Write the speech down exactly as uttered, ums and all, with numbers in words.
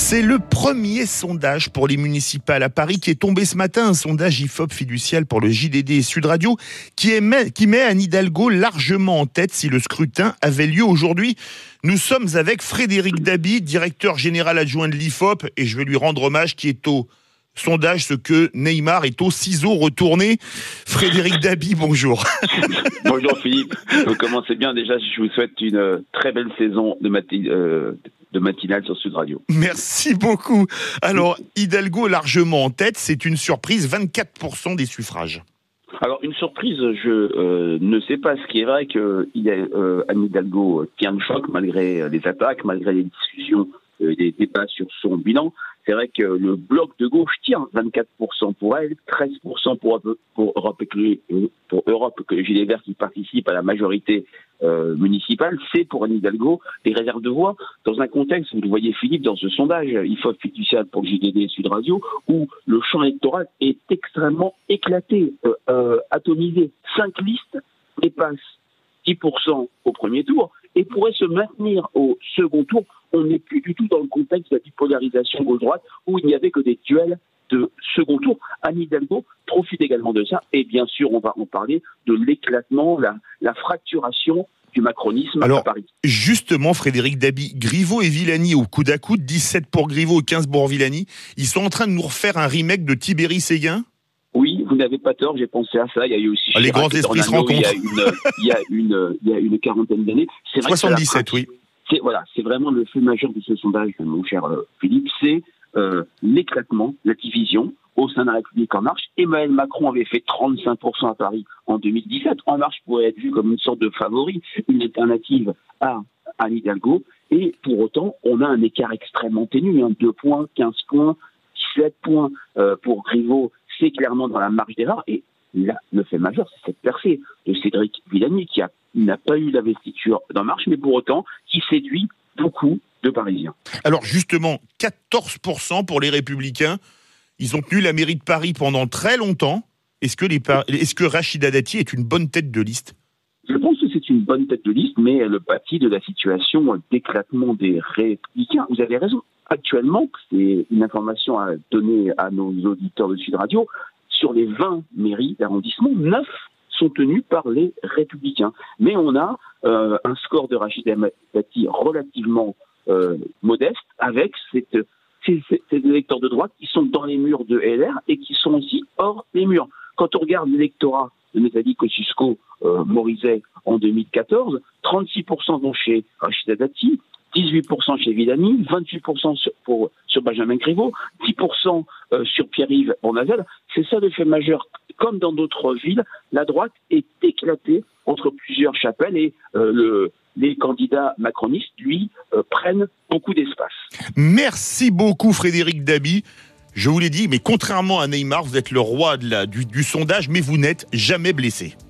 C'est le premier sondage pour les municipales à Paris qui est tombé ce matin, un sondage I F O P fiducial pour le J D D et Sud Radio qui, émet, qui met Anne Hidalgo largement en tête si le scrutin avait lieu aujourd'hui. Nous sommes avec Frédéric Dabi, directeur général adjoint de l'I F O P, et je vais lui rendre hommage, qui est au sondage ce que Neymar est au ciseau retourné. Frédéric Dabi, bonjour. Bonjour Philippe, vous commencez bien. Déjà, je vous souhaite une très belle saison de, mati- euh, de matinale sur Sud Radio. Merci beaucoup. Alors, Hidalgo largement en tête, c'est une surprise, vingt-quatre pour cent des suffrages. Alors, une surprise, je euh, ne sais pas. Ce qui est vrai que il est, euh, Anne Hidalgo tient le choc malgré les attaques, malgré les discussions, euh, les débats sur son bilan. C'est vrai que le bloc de gauche tient vingt-quatre pour cent pour elle, treize pour cent pour, pour Europe et pour Europe que les Gilets Verts qui participent à la majorité euh, municipale. C'est pour Anne Hidalgo des réserves de voix dans un contexte, vous le voyez Philippe, dans ce sondage I F O P fiducial pour le J D D et Sud Radio, où le champ électoral est extrêmement éclaté, euh, euh, atomisé. Cinq listes dépassent dix pour cent au premier tour et pourraient se maintenir au second tour. On n'est plus du tout dans le contexte de la bipolarisation gauche-droite où il n'y avait que des duels de second tour. Anne Hidalgo profite également de ça et bien sûr on va en parler de l'éclatement, la, la fracturation du macronisme Alors, à Paris. Justement, Frédéric Dabi, Griveaux et Villani au coude à coude, dix-sept pour Griveaux et quinze pour Villani, ils sont en train de nous refaire un remake de Tibéri Séguin ? Oui, vous n'avez pas tort, j'ai pensé à ça. Il y a eu aussi ah, les grands esprits se rencontrent. Il y a une, il y a une, il y a une quarantaine d'années. C'est vrai soixante-dix-sept, oui. C'est, voilà, c'est vraiment le fait majeur de ce sondage, mon cher euh, Philippe, c'est euh, l'éclatement, la division au sein de la République En Marche. Emmanuel Macron avait fait trente-cinq pour cent à Paris en deux mille dix-sept. En Marche pourrait être vu comme une sorte de favori, une alternative à Anne Hidalgo. Et pour autant, on a un écart extrêmement ténu, hein, deux points, quinze points, dix-sept points euh, pour Griveaux. C'est clairement dans la marge d'erreur. Et là, le fait majeur, c'est cette percée de Cédric Villani qui a n'a pas eu d'investiture d'En Marche, mais pour autant, qui séduit beaucoup de Parisiens. Alors justement, quatorze pour cent pour les Républicains. Ils ont tenu la mairie de Paris pendant très longtemps. Est-ce que, les, est-ce que Rachida Dati est une bonne tête de liste ? Je pense que c'est une bonne tête de liste, mais elle pâtit de la situation d'éclatement des Républicains. Vous avez raison. Actuellement, c'est une information à donner à nos auditeurs de Sud Radio, sur les vingt mairies d'arrondissement, neuf sont tenus par les Républicains. Mais on a euh, un score de Rachida Dati relativement euh, modeste, avec cette, ces, ces électeurs de droite qui sont dans les murs de L R et qui sont aussi hors des murs. Quand on regarde l'électorat de Nathalie Kosciusko-Morizet euh, en deux mille quatorze, trente-six pour cent vont chez Rachida Dati, dix-huit pour cent chez Villani, vingt-huit pour cent sur, pour, sur Benjamin Griveaux, dix pour cent euh, sur Pierre-Yves Bournazel. C'est ça le fait majeur. Comme dans d'autres villes, la droite est éclatée entre plusieurs chapelles et euh, le, les candidats macronistes, lui, euh, prennent beaucoup d'espace. Merci beaucoup Frédéric Dabi. Je vous l'ai dit, mais contrairement à Neymar, vous êtes le roi de la, du, du sondage, mais vous n'êtes jamais blessé.